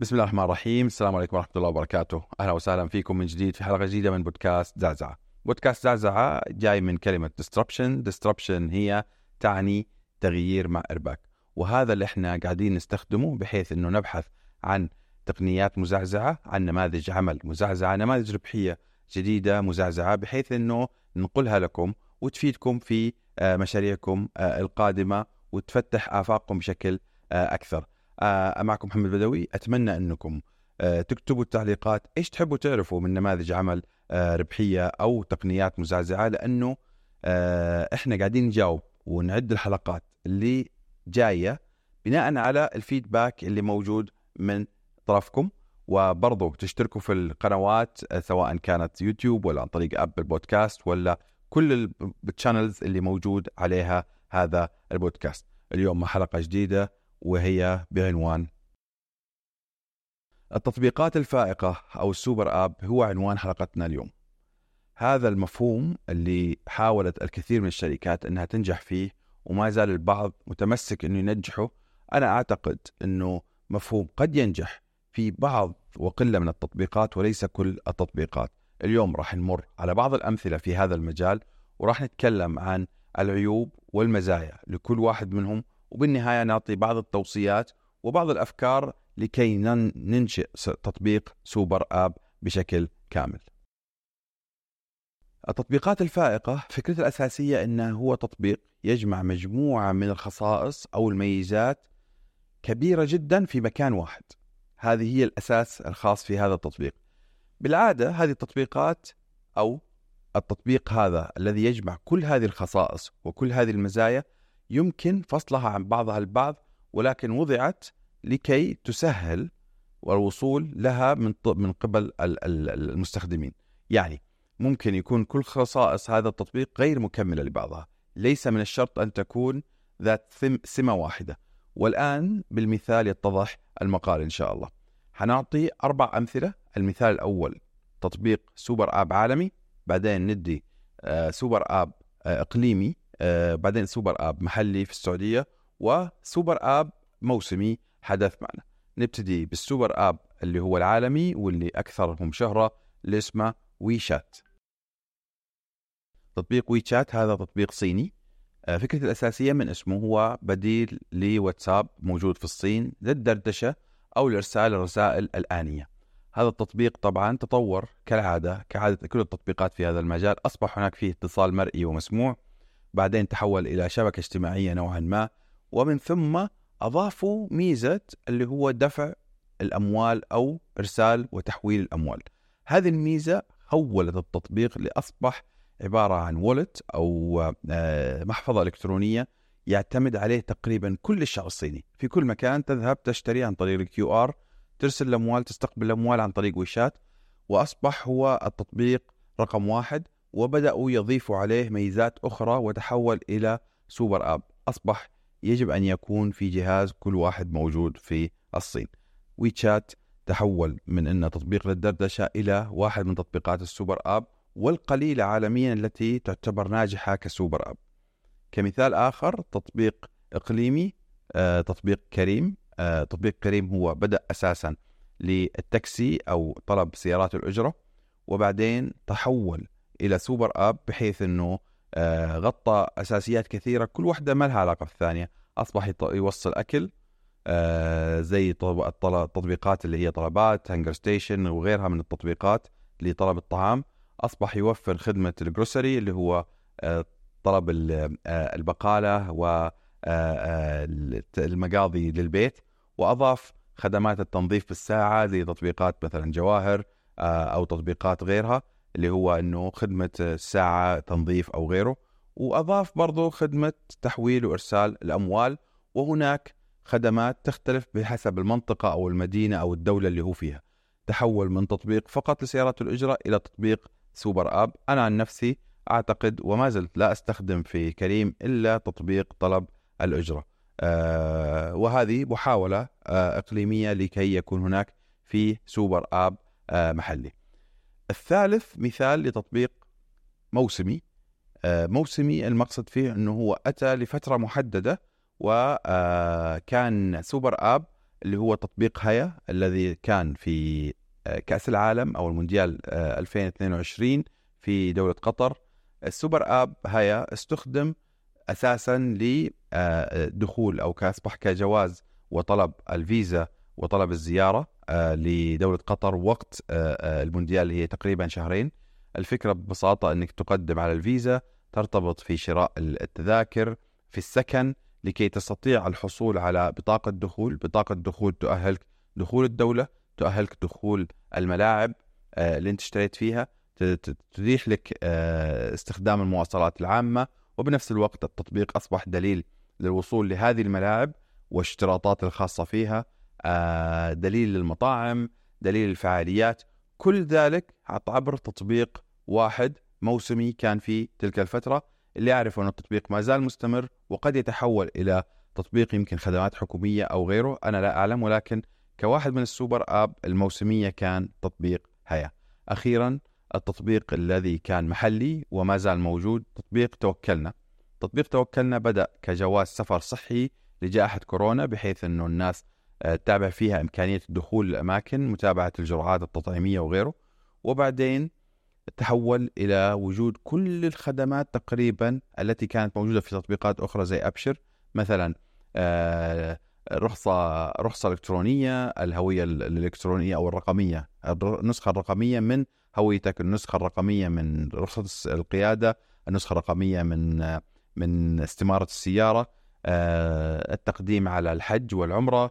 بسم الله الرحمن الرحيم. السلام عليكم ورحمة الله وبركاته. أهلا وسهلا فيكم من جديد في حلقة جديدة من بودكاست زعزعة. بودكاست زعزعة جاي من كلمة disruption هي تعني تغيير مع إرباك، وهذا اللي احنا قاعدين نستخدمه بحيث أنه نبحث عن تقنيات مزعزعة، عن نماذج عمل مزعزعة، نماذج ربحية جديدة مزعزعة، بحيث أنه ننقلها لكم وتفيدكم في مشاريعكم القادمة وتفتح آفاقكم بشكل أكثر. معكم محمد بدوي. أتمنى أنكم تكتبوا التعليقات إيش تحبوا تعرفوا من نماذج عمل ربحية أو تقنيات مزعزعة، لأنه إحنا قاعدين نجاوب ونعد الحلقات اللي جاية بناء على الفيدباك اللي موجود من طرفكم، وبرضو تشتركوا في القنوات سواء كانت يوتيوب ولا عن طريق أبل بودكاست ولا كل الشانلز اللي موجود عليها هذا البودكاست. اليوم مع حلقة جديدة وهي بعنوان التطبيقات الفائقة أو السوبر آب، هو عنوان حلقتنا اليوم. هذا المفهوم اللي حاولت الكثير من الشركات أنها تنجح فيه وما زال البعض متمسك أنه ينجحه. أنا أعتقد أنه مفهوم قد ينجح في بعض وقلة من التطبيقات وليس كل التطبيقات. اليوم راح نمر على بعض الأمثلة في هذا المجال، وراح نتكلم عن العيوب والمزايا لكل واحد منهم، وبالنهاية نعطي بعض التوصيات وبعض الأفكار لكي ننشئ تطبيق سوبر آب بشكل كامل. التطبيقات الفائقة فكرتها الأساسية أنه هو تطبيق يجمع مجموعة من الخصائص أو الميزات كبيرة جدا في مكان واحد. هذه هي الأساس الخاص في هذا التطبيق. بالعادة هذه التطبيقات أو التطبيق هذا الذي يجمع كل هذه الخصائص وكل هذه المزايا يمكن فصلها عن بعضها البعض، ولكن وضعت لكي تسهل الوصول لها من قبل المستخدمين. يعني ممكن يكون كل خصائص هذا التطبيق غير مكملة لبعضها، ليس من الشرط أن تكون ذات سمة واحدة. والآن بالمثال يتضح المقال إن شاء الله. حنعطي 4 أمثلة. المثال الأول تطبيق سوبر آب عالمي، بعدين ندي سوبر آب إقليمي، بعدين سوبر آب محلي في السعودية، وسوبر آب موسمي حدث معنا. نبتدي بالسوبر آب اللي هو العالمي واللي أكثرهم شهرة، اللي اسمه ويشات. تطبيق ويشات هذا تطبيق صيني. فكرة الأساسية من اسمه هو بديل لواتساب موجود في الصين للدردشة أو لإرسال الرسائل الآنية. هذا التطبيق طبعا تطور كعادة كل التطبيقات في هذا المجال. أصبح هناك فيه اتصال مرئي ومسموع، بعدين تحول إلى شبكة اجتماعية نوعا ما، ومن ثم أضافوا ميزة اللي هو دفع الأموال أو إرسال وتحويل الأموال. هذه الميزة حولت التطبيق لأصبح عبارة عن والت أو محفظة إلكترونية يعتمد عليه تقريبا كل الشعب الصيني. في كل مكان تذهب تشتري عن طريق الQR، ترسل الأموال، تستقبل الأموال عن طريق ويشات، وأصبح هو التطبيق رقم 1. وبدأوا يضيفوا عليه ميزات أخرى وتحول إلى سوبر آب. أصبح يجب أن يكون في جهاز كل واحد موجود في الصين. ويشات تحول من أنه تطبيق للدردشة إلى واحد من تطبيقات السوبر آب والقليلة عالميا التي تعتبر ناجحة كسوبر آب. كمثال آخر تطبيق إقليمي، تطبيق كريم. تطبيق كريم هو بدأ أساسا للتاكسي أو طلب سيارات الأجرة، وبعدين تحول إلى سوبر آب بحيث أنه غطى أساسيات كثيرة كل واحدة ما لها علاقة بالثانية. أصبح يوصل أكل زي التطبيقات اللي هي طلبات هانجر ستيشن وغيرها من التطبيقات لطلب الطعام. أصبح يوفر خدمة الجروسري اللي هو طلب البقالة والمقاضي للبيت، وأضاف خدمات التنظيف بالساعة زي تطبيقات مثلا جواهر أو تطبيقات غيرها اللي هو أنه خدمة ساعة تنظيف أو غيره، وأضاف برضو خدمة تحويل وإرسال الأموال. وهناك خدمات تختلف بحسب المنطقة أو المدينة أو الدولة اللي هو فيها. تحول من تطبيق فقط لسيارات الأجرة إلى تطبيق سوبر آب. أنا عن نفسي أعتقد وما زلت لا أستخدم في كريم إلا تطبيق طلب الأجرة، وهذه محاولة إقليمية لكي يكون هناك في سوبر آب محلي. الثالث مثال لتطبيق موسمي. موسمي المقصد فيه أنه هو أتى لفترة محددة، وكان سوبر آب اللي هو تطبيق هيا الذي كان في كأس العالم أو المونديال 2022 في دولة قطر. السوبر آب هيا استخدم أساسا لدخول أو كأصبح كجواز وطلب الفيزا وطلب الزيارة لدولة قطر وقت المونديال، هي تقريبا شهرين. الفكرة ببساطة أنك تقدم على الفيزا، ترتبط في شراء التذاكر، في السكن، لكي تستطيع الحصول على بطاقة دخول. بطاقة دخول تؤهلك دخول الدولة، تؤهلك دخول الملاعب اللي انت اشتريت فيها، تتيح لك استخدام المواصلات العامة، وبنفس الوقت التطبيق أصبح دليل للوصول لهذه الملاعب والاشتراطات الخاصة فيها، دليل للمطاعم، دليل الفعاليات، كل ذلك عبر تطبيق واحد موسمي كان في تلك الفترة. اللي يعرف أن التطبيق ما زال مستمر وقد يتحول إلى تطبيق يمكن خدمات حكومية أو غيره، أنا لا أعلم، ولكن كواحد من السوبر آب الموسمية كان تطبيق هيا. أخيرا التطبيق الذي كان محلي وما زال موجود، تطبيق توكلنا. تطبيق توكلنا بدأ كجواز سفر صحي لجائحة كورونا، بحيث أنه الناس تتابع فيها إمكانية الدخول الأماكن، متابعة الجرعات التطعيمية وغيره، وبعدين تحول إلى وجود كل الخدمات تقريبا التي كانت موجودة في تطبيقات أخرى زي أبشر مثلا، رخصة إلكترونية، الهوية الإلكترونية أو الرقمية، النسخة الرقمية من هويتك، النسخة الرقمية من رخصة القيادة، النسخة الرقمية من استمارة السيارة، التقديم على الحج والعمرة،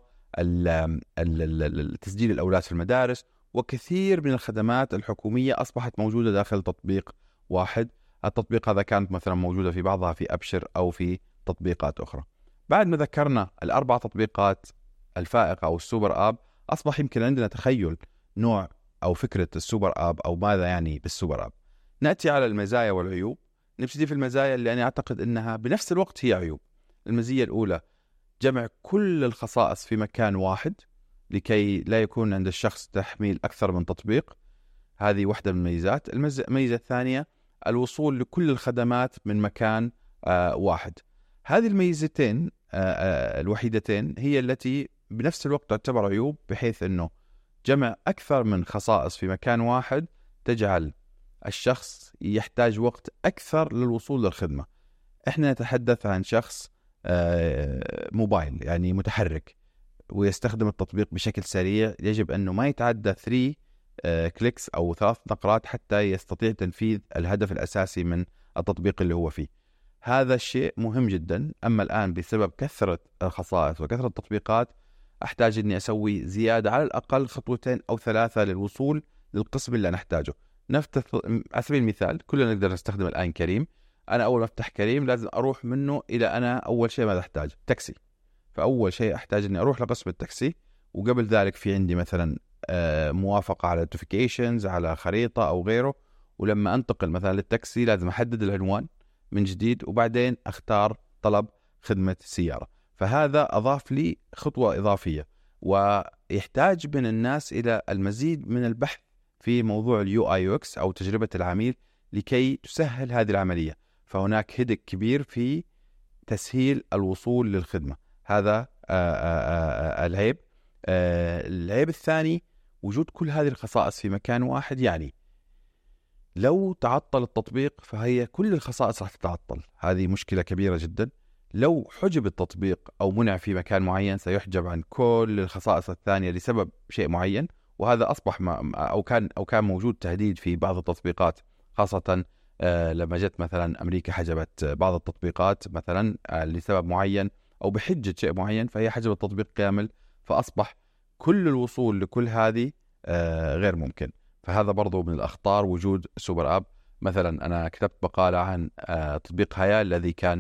تسجيل الأولاد في المدارس، وكثير من الخدمات الحكومية أصبحت موجودة داخل تطبيق واحد. التطبيق هذا كانت مثلا موجودة في بعضها في أبشر أو في تطبيقات أخرى. بعد ما ذكرنا الأربع تطبيقات الفائقة أو السوبر آب، أصبح يمكن عندنا تخيل نوع أو فكرة السوبر آب أو ماذا يعني بالسوبر آب. نأتي على المزايا والعيوب. نبتدي في المزايا اللي أنا أعتقد أنها بنفس الوقت هي عيوب. المزية الأولى جمع كل الخصائص في مكان واحد لكي لا يكون عند الشخص تحميل أكثر من تطبيق، هذه واحدة من الميزات. الميزة الثانية الوصول لكل الخدمات من مكان واحد. هذه الميزتين الوحيدتين هي التي بنفس الوقت تعتبر عيوب، بحيث أنه جمع أكثر من خصائص في مكان واحد تجعل الشخص يحتاج وقت أكثر للوصول للخدمة. إحنا نتحدث عن شخص موبايل يعني متحرك ويستخدم التطبيق بشكل سريع، يجب أنه ما يتعدى 3 كليكس أو 3 نقرات حتى يستطيع تنفيذ الهدف الأساسي من التطبيق اللي هو فيه. هذا الشيء مهم جدا. أما الآن بسبب كثرة الخصائص وكثرة التطبيقات أحتاج أني أسوي زيادة على الأقل 2 أو 3 للوصول للقسم اللي نحتاجه. على سبيل المثال كلنا نقدر نستخدم الآن كريم. أنا أول ما أفتح كريم لازم أروح منه إلى أنا أول شيء ماذا أحتاج؟ تاكسي. فأول شيء أحتاج أني أروح لقسم التاكسي، وقبل ذلك في عندي مثلا موافقة على notifications على خريطة أو غيره، ولما أنتقل مثلا للتاكسي لازم أحدد العنوان من جديد، وبعدين أختار طلب خدمة سيارة. فهذا أضاف لي خطوة إضافية، ويحتاج من الناس إلى المزيد من البحث في موضوع اليو اي UX أو تجربة العميل لكي تسهل هذه العملية. فهناك هدك كبير في تسهيل الوصول للخدمة. هذا العيب. العيب الثاني وجود كل هذه الخصائص في مكان واحد، يعني لو تعطل التطبيق فهي كل الخصائص راح تتعطل. هذه مشكلة كبيرة جدا. لو حجب التطبيق أو منع في مكان معين سيحجب عن كل الخصائص الثانية لسبب شيء معين، وهذا أصبح أو كان موجود تهديد في بعض التطبيقات، خاصة لما جت مثلا أمريكا حجبت بعض التطبيقات مثلا لسبب معين أو بحجة شيء معين، فهي حجبت التطبيق كامل، فأصبح كل الوصول لكل هذه غير ممكن. فهذا برضو من الأخطار وجود سوبر آب. مثلا أنا كتبت مقالة عن تطبيق هيا الذي كان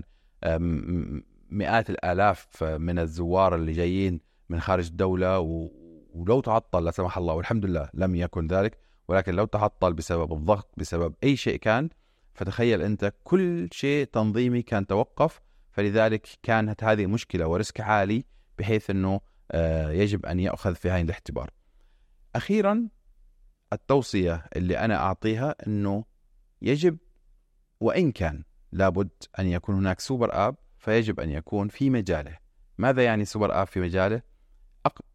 مئات الآلاف من الزوار اللي جايين من خارج الدولة، ولو تعطل لا سمح الله، والحمد لله لم يكن ذلك، ولكن لو تعطل بسبب الضغط بسبب أي شيء كان، فتخيل أنت كل شيء تنظيمي كان توقف. فلذلك كانت هذه مشكلة وريسك عالي، بحيث أنه يجب أن يأخذ في عين الاعتبار. أخيرا التوصية اللي أنا أعطيها أنه يجب وإن كان لابد أن يكون هناك سوبر آب، فيجب أن يكون في مجاله. ماذا يعني سوبر آب في مجاله؟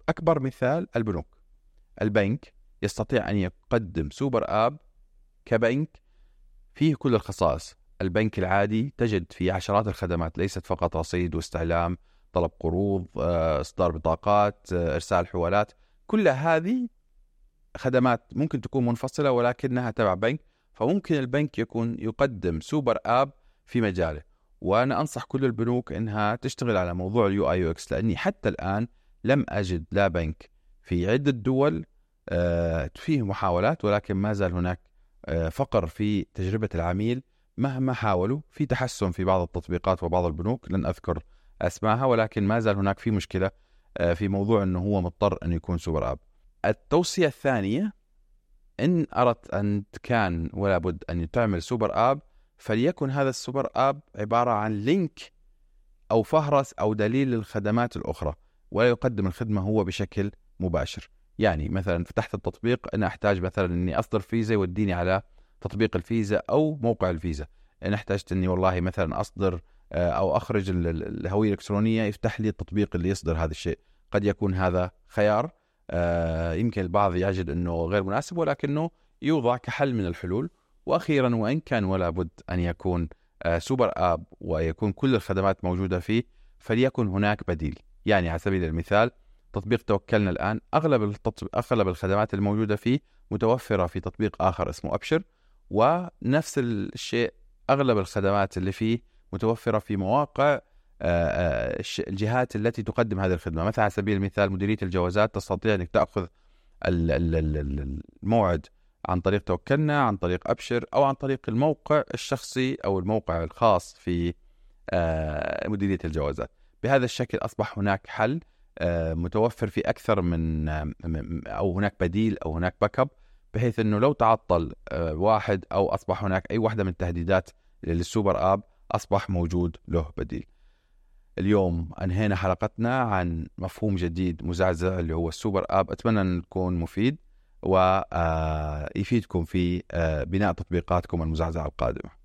أكبر مثال البنوك. البنك يستطيع أن يقدم سوبر آب كبنك فيه كل الخصائص. البنك العادي تجد فيه عشرات الخدمات، ليست فقط رصيد واستعلام، طلب قروض، إصدار بطاقات، إرسال حوالات. كل هذه خدمات ممكن تكون منفصلة ولكنها تبع بنك، فممكن البنك يقدم سوبر آب في مجاله. وأنا أنصح كل البنوك أنها تشتغل على موضوع اليو آي يو إكس، لأني حتى الآن لم أجد لا بنك في عدة دول فيه محاولات، ولكن ما زال هناك فقر في تجربة العميل. مهما حاولوا في تحسن في بعض التطبيقات وبعض البنوك، لن أذكر أسماءها، ولكن ما زال هناك في مشكلة في موضوع أنه هو مضطر أن يكون سوبر آب. التوصية الثانية، إن أردت أن كان ولا بد أن تعمل سوبر آب، فليكن هذا السوبر آب عبارة عن لينك أو فهرس أو دليل للخدمات الأخرى، ولا يقدم الخدمة هو بشكل مباشر. يعني مثلا فتحت التطبيق، أنا أحتاج مثلا أني أصدر فيزا يوديني على تطبيق الفيزا أو موقع الفيزا. إن احتاجت أني والله مثلا أصدر أو أخرج الهوية الإلكترونية، يفتح لي التطبيق اللي يصدر هذا الشيء. قد يكون هذا خيار يمكن البعض يجد أنه غير مناسب، ولكنه يوضع كحل من الحلول. وأخيرا، وإن كان ولا بد أن يكون سوبر آب ويكون كل الخدمات موجودة فيه، فليكن هناك بديل. يعني على سبيل المثال تطبيق توكلنا الآن أغلب الخدمات الموجودة فيه متوفرة في تطبيق آخر اسمه أبشر، ونفس الشيء أغلب الخدمات اللي فيه متوفرة في مواقع الجهات التي تقدم هذه الخدمة. مثلا على سبيل المثال مديرية الجوازات تستطيع أنك تأخذ الموعد عن طريق توكلنا، عن طريق أبشر، أو عن طريق الموقع الشخصي أو الموقع الخاص في مديرية الجوازات. بهذا الشكل أصبح هناك حل متوفر في أكثر من أو هناك بديل أو هناك باك اب، بحيث أنه لو تعطل واحد أو أصبح هناك أي واحدة من التهديدات للسوبر آب، أصبح موجود له بديل. اليوم أنهينا حلقتنا عن مفهوم جديد مزعزع اللي هو السوبر آب. أتمنى أن يكون مفيد ويفيدكم في بناء تطبيقاتكم المزعزعة القادمة.